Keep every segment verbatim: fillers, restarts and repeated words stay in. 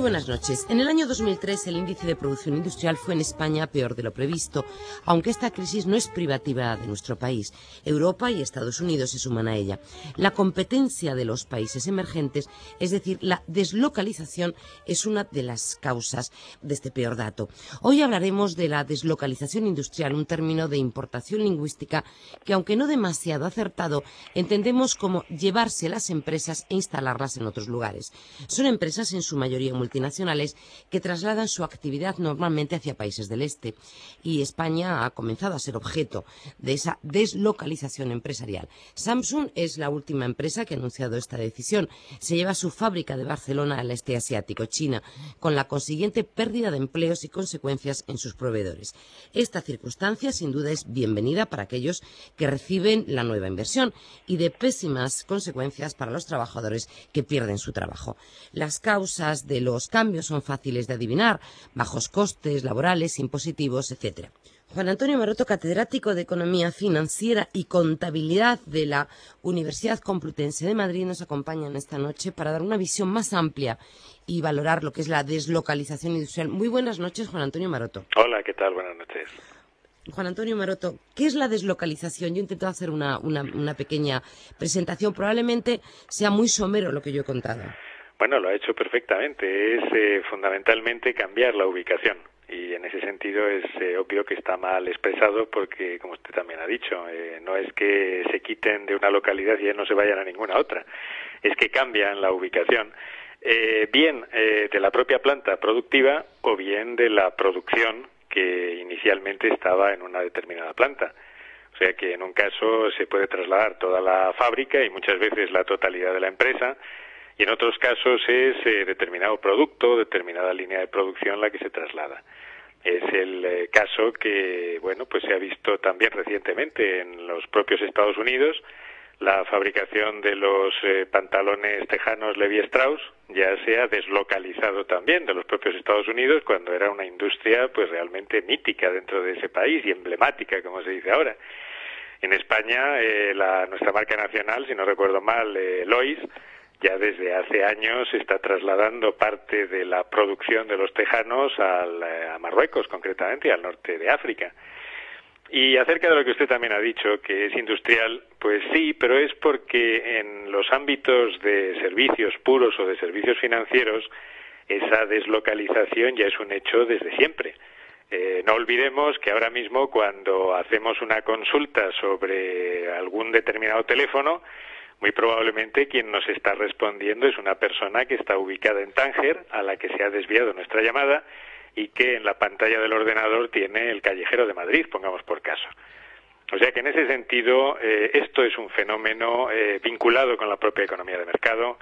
buenas noches. En el año dos mil tres el índice de producción industrial fue en España peor de lo previsto, aunque esta crisis no es privativa de nuestro país. Europa y Estados Unidos se suman a ella. La competencia de los países emergentes, es decir, la deslocalización, es una de las causas de este peor dato. Hoy hablaremos de la deslocalización industrial, un término de importación lingüística que, aunque no demasiado acertado, entendemos como llevarse las empresas e instalarlas en otros lugares. Son empresas en su mayoría multinacionales que trasladan su actividad normalmente hacia países del este, y España ha comenzado a ser objeto de esa deslocalización empresarial. Samsung es la última empresa que ha anunciado esta decisión. Se lleva su fábrica de Barcelona al este asiático, China, con la consiguiente pérdida de empleos y consecuencias en sus proveedores. Esta circunstancia, sin duda, es bienvenida para aquellos que reciben la nueva inversión y de pésimas consecuencias para los trabajadores que pierden su trabajo. Las causas de los cambios son fáciles de adivinar: bajos costes laborales, impositivos, etcétera. Juan Antonio Maroto, catedrático de Economía Financiera y Contabilidad de la Universidad Complutense de Madrid, nos acompaña en esta noche para dar una visión más amplia y valorar lo que es la deslocalización industrial. Muy buenas noches, Juan Antonio Maroto. Hola, ¿qué tal? Buenas noches. Juan Antonio Maroto, ¿qué es la deslocalización? Yo intento hacer una, una, una pequeña presentación. Probablemente sea muy somero lo que yo he contado. Bueno, lo ha hecho perfectamente. Es eh, fundamentalmente cambiar la ubicación. Y en ese sentido es eh, obvio que está mal expresado porque, como usted también ha dicho, eh, no es que se quiten de una localidad y ya no se vayan a ninguna otra. Es que cambian la ubicación. Eh, bien eh, de la propia planta productiva o bien de la producción que inicialmente estaba en una determinada planta. O sea que en un caso se puede trasladar toda la fábrica y muchas veces la totalidad de la empresa, y en otros casos es eh, determinado producto, determinada línea de producción la que se traslada. Es el eh, caso que, bueno, pues se ha visto también recientemente en los propios Estados Unidos. La fabricación de los eh, pantalones tejanos Levi Strauss ya se ha deslocalizado también de los propios Estados Unidos, cuando era una industria pues realmente mítica dentro de ese país y emblemática, como se dice ahora. En España, eh, la, nuestra marca nacional, si no recuerdo mal, eh, Lois, ya desde hace años está trasladando parte de la producción de los tejanos al, a Marruecos, concretamente, al norte de África. Y acerca de lo que usted también ha dicho, que es industrial, pues sí, pero es porque en los ámbitos de servicios puros o de servicios financieros, esa deslocalización ya es un hecho desde siempre. Eh, no olvidemos que ahora mismo, cuando hacemos una consulta sobre algún determinado teléfono, muy probablemente quien nos está respondiendo es una persona que está ubicada en Tánger, a la que se ha desviado nuestra llamada, y que en la pantalla del ordenador tiene el callejero de Madrid, pongamos por caso. O sea que en ese sentido eh, esto es un fenómeno eh, vinculado con la propia economía de mercado,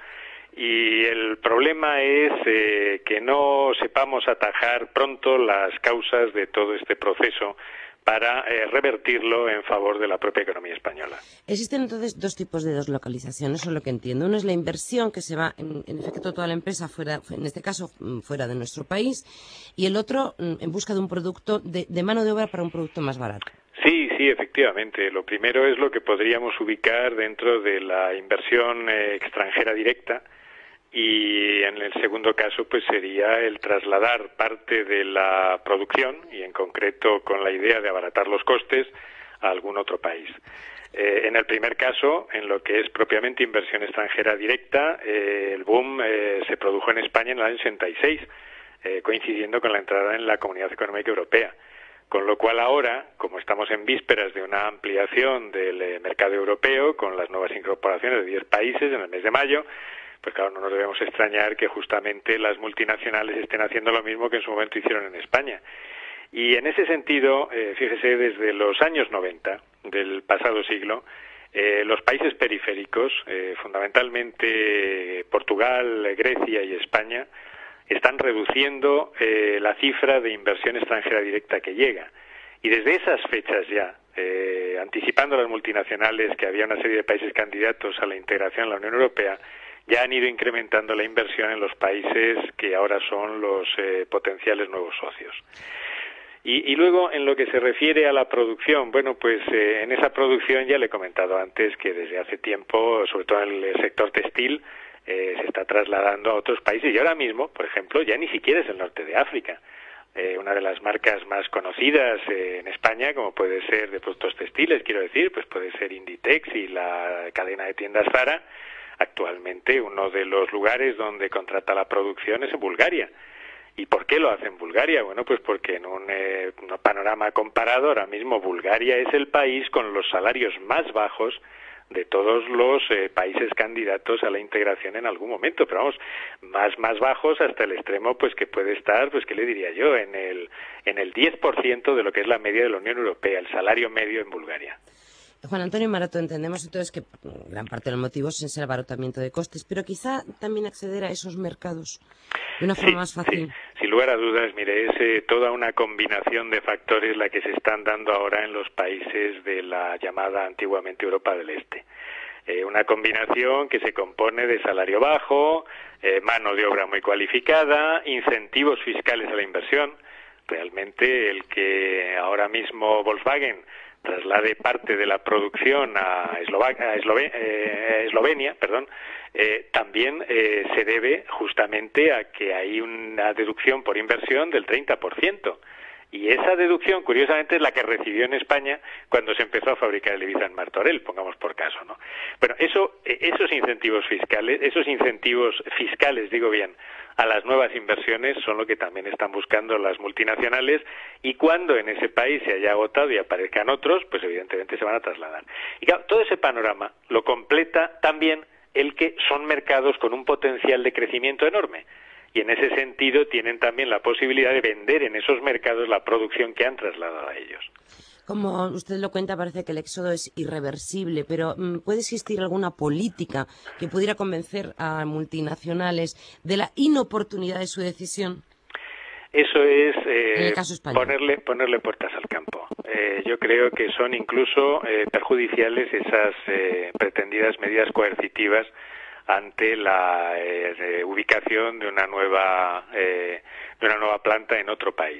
y el problema es eh, que no sepamos atajar pronto las causas de todo este proceso para eh, revertirlo en favor de la propia economía española. Existen entonces dos tipos de deslocalización, eso es lo que entiendo. Uno es la inversión, que se va, en, en efecto, toda la empresa fuera, en este caso, fuera de nuestro país, y el otro en busca de un producto, de, de mano de obra para un producto más barato. Sí, sí, efectivamente. Lo primero es lo que podríamos ubicar dentro de la inversión eh, extranjera directa, y en el segundo caso pues sería el trasladar parte de la producción, y en concreto con la idea de abaratar los costes, a algún otro país. Eh, en el primer caso, en lo que es propiamente inversión extranjera directa, eh, el boom eh, se produjo en España en el año sesenta y seis, eh, coincidiendo con la entrada en la Comunidad Económica Europea. Con lo cual ahora, como estamos en vísperas de una ampliación del eh, mercado europeo, con las nuevas incorporaciones de diez países en el mes de mayo, pues claro, no nos debemos extrañar que justamente las multinacionales estén haciendo lo mismo que en su momento hicieron en España. Y en ese sentido, eh, fíjese, desde los años noventa del pasado siglo, eh, los países periféricos, eh, fundamentalmente Portugal, Grecia y España, están reduciendo eh, la cifra de inversión extranjera directa que llega. Y desde esas fechas ya, eh, anticipando a las multinacionales que había una serie de países candidatos a la integración en la Unión Europea, ya han ido incrementando la inversión en los países que ahora son los eh, potenciales nuevos socios. Y, y luego, en lo que se refiere a la producción, bueno, pues eh, en esa producción ya le he comentado antes que desde hace tiempo, sobre todo en el sector textil, eh, se está trasladando a otros países y ahora mismo, por ejemplo, ya ni siquiera es el norte de África. Eh, una de las marcas más conocidas eh, en España, como puede ser de productos textiles, quiero decir, pues puede ser Inditex y la cadena de tiendas Zara. Actualmente uno de los lugares donde contrata la producción es en Bulgaria. ¿Y por qué lo hace en Bulgaria? Bueno, pues porque en un, eh, un panorama comparado, ahora mismo Bulgaria es el país con los salarios más bajos de todos los eh, países candidatos a la integración en algún momento, pero vamos, más más bajos hasta el extremo pues que puede estar, pues qué le diría yo, en el en el diez por ciento de lo que es la media de la Unión Europea, el salario medio en Bulgaria. Juan Antonio Maroto, entendemos entonces que gran parte de los motivos es el abaratamiento de costes, pero quizá también acceder a esos mercados de una forma sí, más fácil. Sí. Sin lugar a dudas, mire, es eh, toda una combinación de factores la que se están dando ahora en los países de la llamada antiguamente Europa del Este. Eh, una combinación que se compone de salario bajo, eh, mano de obra muy cualificada, incentivos fiscales a la inversión. Realmente el que ahora mismo Volkswagen traslade parte de la producción a, Eslovac a Eslove eh, Eslovenia, perdón, eh, también eh, se debe justamente a que hay una deducción por inversión del treinta por ciento. Y esa deducción, curiosamente, es la que recibió en España cuando se empezó a fabricar el Ibiza en Martorell, pongamos por caso, ¿no? Bueno, eso, esos incentivos fiscales, esos incentivos fiscales, digo bien, a las nuevas inversiones son lo que también están buscando las multinacionales y cuando en ese país se haya agotado y aparezcan otros, pues evidentemente se van a trasladar. Y claro, todo ese panorama lo completa también el que son mercados con un potencial de crecimiento enorme. Y en ese sentido tienen también la posibilidad de vender en esos mercados la producción que han trasladado a ellos. Como usted lo cuenta, parece que el éxodo es irreversible, pero ¿puede existir alguna política que pudiera convencer a multinacionales de la inoportunidad de su decisión? Eso es eh, ponerle, ponerle puertas al campo. Eh, yo creo que son incluso eh, perjudiciales esas eh, pretendidas medidas coercitivas ante la eh, ubicación de una nueva eh, de una nueva planta en otro país.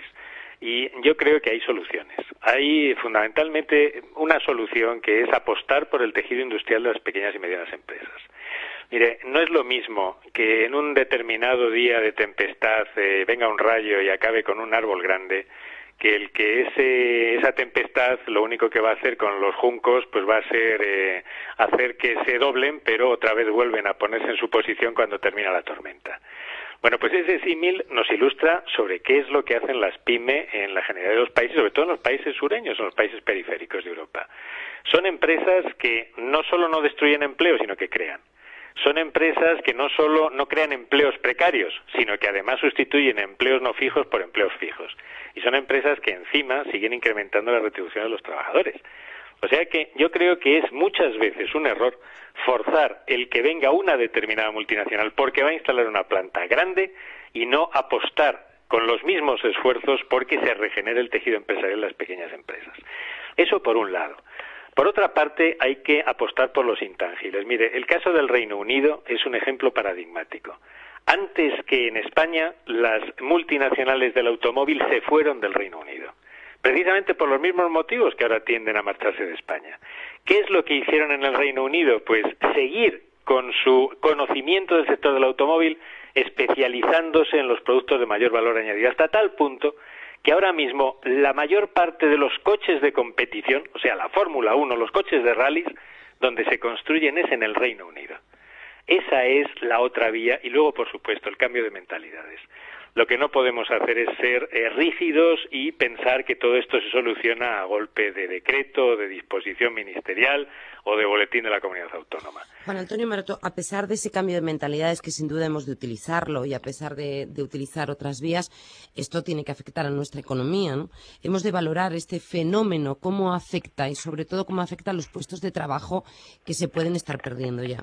Y yo creo que hay soluciones. Hay fundamentalmente una solución que es apostar por el tejido industrial de las pequeñas y medianas empresas. Mire, no es lo mismo que en un determinado día de tempestad eh, venga un rayo y acabe con un árbol grande, que el que ese, esa tempestad lo único que va a hacer con los juncos pues va a ser eh, hacer que se doblen, pero otra vez vuelven a ponerse en su posición cuando termina la tormenta. Bueno, pues ese símil nos ilustra sobre qué es lo que hacen las pyme en la generalidad de los países, sobre todo en los países sureños, en los países periféricos de Europa. Son empresas que no solo no destruyen empleo, sino que crean. Son empresas que no solo no crean empleos precarios, sino que además sustituyen empleos no fijos por empleos fijos. Y son empresas que encima siguen incrementando la retribución de los trabajadores. O sea que yo creo que es muchas veces un error forzar el que venga una determinada multinacional porque va a instalar una planta grande y no apostar con los mismos esfuerzos porque se regenere el tejido empresarial en las pequeñas empresas. Eso por un lado. Por otra parte, hay que apostar por los intangibles. Mire, el caso del Reino Unido es un ejemplo paradigmático. Antes que en España, las multinacionales del automóvil se fueron del Reino Unido, precisamente por los mismos motivos que ahora tienden a marcharse de España. ¿Qué es lo que hicieron en el Reino Unido? Pues seguir con su conocimiento del sector del automóvil, especializándose en los productos de mayor valor añadido, hasta tal punto que ahora mismo la mayor parte de los coches de competición, o sea, la Fórmula uno, los coches de rallies, donde se construyen es en el Reino Unido. Esa es la otra vía y luego, por supuesto, el cambio de mentalidades. Lo que no podemos hacer es ser eh, rígidos y pensar que todo esto se soluciona a golpe de decreto, de disposición ministerial o de boletín de la comunidad autónoma. Juan Antonio Maroto, a pesar de ese cambio de mentalidades que sin duda hemos de utilizarlo y a pesar de, de utilizar otras vías, esto tiene que afectar a nuestra economía, ¿no? Hemos de valorar este fenómeno, cómo afecta y sobre todo cómo afecta a los puestos de trabajo que se pueden estar perdiendo ya.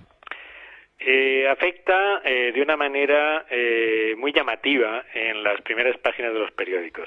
Eh, afecta eh, de una manera eh, muy llamativa en las primeras páginas de los periódicos,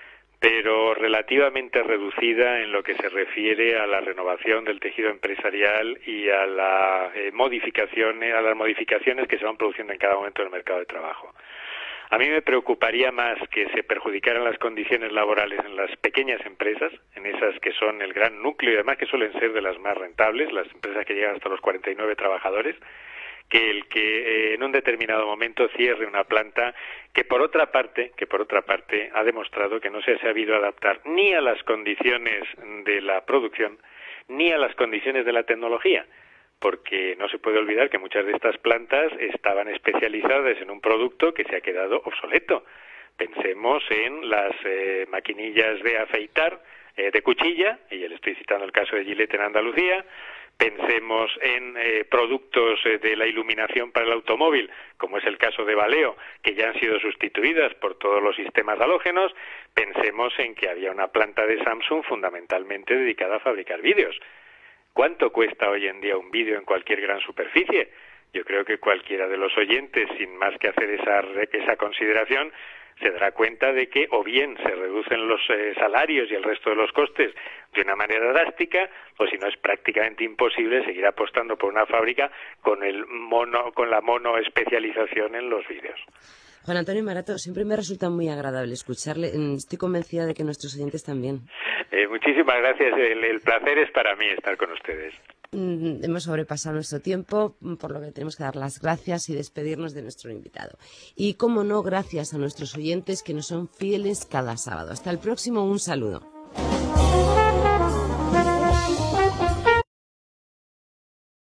pero relativamente reducida en lo que se refiere a la renovación del tejido empresarial y a la eh, modificación, a las modificaciones que se van produciendo en cada momento del mercado de trabajo. A mí me preocuparía más que se perjudicaran las condiciones laborales en las pequeñas empresas, en esas que son el gran núcleo y además que suelen ser de las más rentables, las empresas que llegan hasta los cuarenta y nueve trabajadores, que el que eh, en un determinado momento cierre una planta que por otra parte, que por otra parte ha demostrado que no se ha sabido adaptar ni a las condiciones de la producción ni a las condiciones de la tecnología, porque no se puede olvidar que muchas de estas plantas estaban especializadas en un producto que se ha quedado obsoleto. Pensemos en las eh, maquinillas de afeitar eh, de cuchilla, y ya le estoy citando el caso de Gillette en Andalucía. Pensemos en eh, productos eh, de la iluminación para el automóvil, como es el caso de Valeo, que ya han sido sustituidas por todos los sistemas halógenos. Pensemos en que había una planta de Samsung fundamentalmente dedicada a fabricar vídeos. ¿Cuánto cuesta hoy en día un vídeo en cualquier gran superficie? Yo creo que cualquiera de los oyentes, sin más que hacer esa, esa consideración, se dará cuenta de que o bien se reducen los eh, salarios y el resto de los costes de una manera drástica, o si no es prácticamente imposible seguir apostando por una fábrica con el mono, con la monoespecialización en los vídeos. Juan Antonio Marato, siempre me resulta muy agradable escucharle. Estoy convencida de que nuestros oyentes también. Eh, muchísimas gracias. El, el placer es para mí estar con ustedes. Mm, hemos sobrepasado nuestro tiempo, por lo que tenemos que dar las gracias y despedirnos de nuestro invitado. Y, como no, gracias a nuestros oyentes que nos son fieles cada sábado. Hasta el próximo, un saludo.